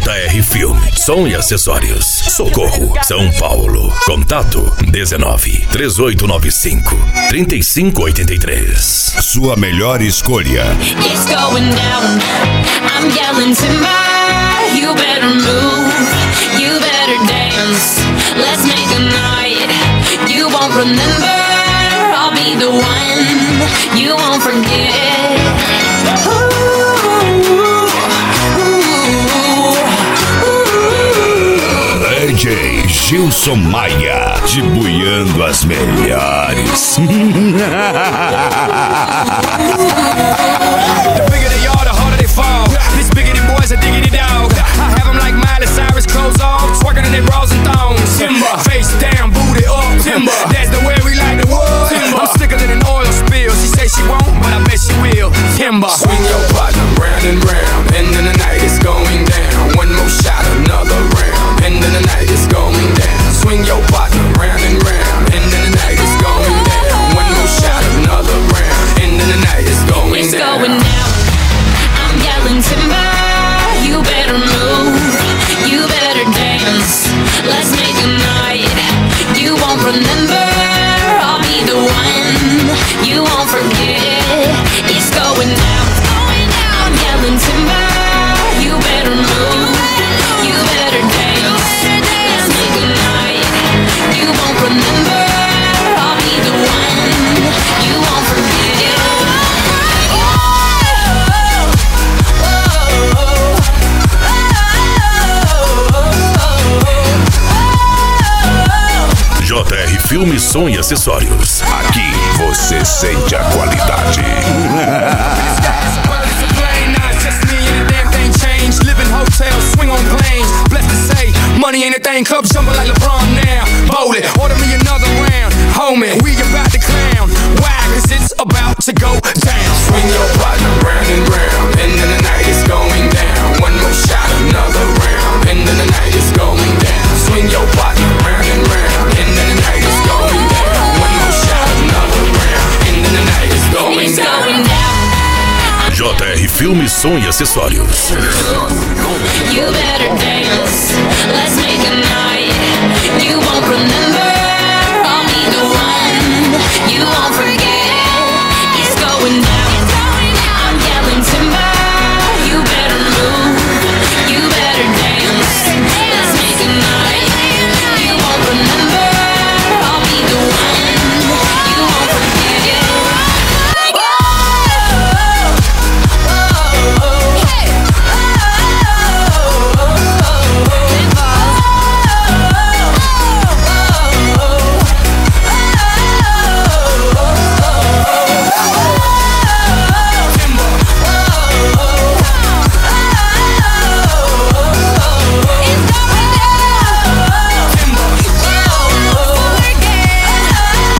JR Filme, som e acessórios. Socorro, São Paulo. Contato 19 3895 3583. Sua melhor escolha. It's going down. I'm yelling timber. You better move. You better dance. Let's make a night you won't remember. I'll be the one you won't forget. DJ Gilson Maia, dibuiando as melhores. The bigger they are, the harder they fall. These biggity boys are diggity dog. I have them like Miley Cyrus, clothes off, twerking in their bras and thongs. Timber, face down, booty up. Timber, that's the way we like the wood. Timber, I'm sicker than an oil spill. She say she won't, but I bet she will. Timber, swing your partner round and round, and then the night is going down. One more shot, another round, and then the night is going down. Swing your partner round and round, and then the night is going down. One more shot, another round, and then the night is going down. It's going down. I'm yelling timber. You better move. You better dance. Let's make a night you won't remember. I'll be the one you won't forget. It's going down. I'm yelling timber. You better move. You better dance. Let's make a night you won't remember. I'll be the one you won't forget. JR Filme, som e acessórios. Aqui você sente a qualidade. Living hotels, swing on planes. Blessed to say, money ain't a thing. Club jumping like LeBron now. Bowling, order me another round. Homie, we about to clown. Why? Cause it's about to go down. Swing your partner round and round, and then the night is going down. One more shot, another round, and then the night is going down. Swing your partner round and round, and then the night is going down. One more shot, another round, and then the night is going down. JR Filme, som e acessórios.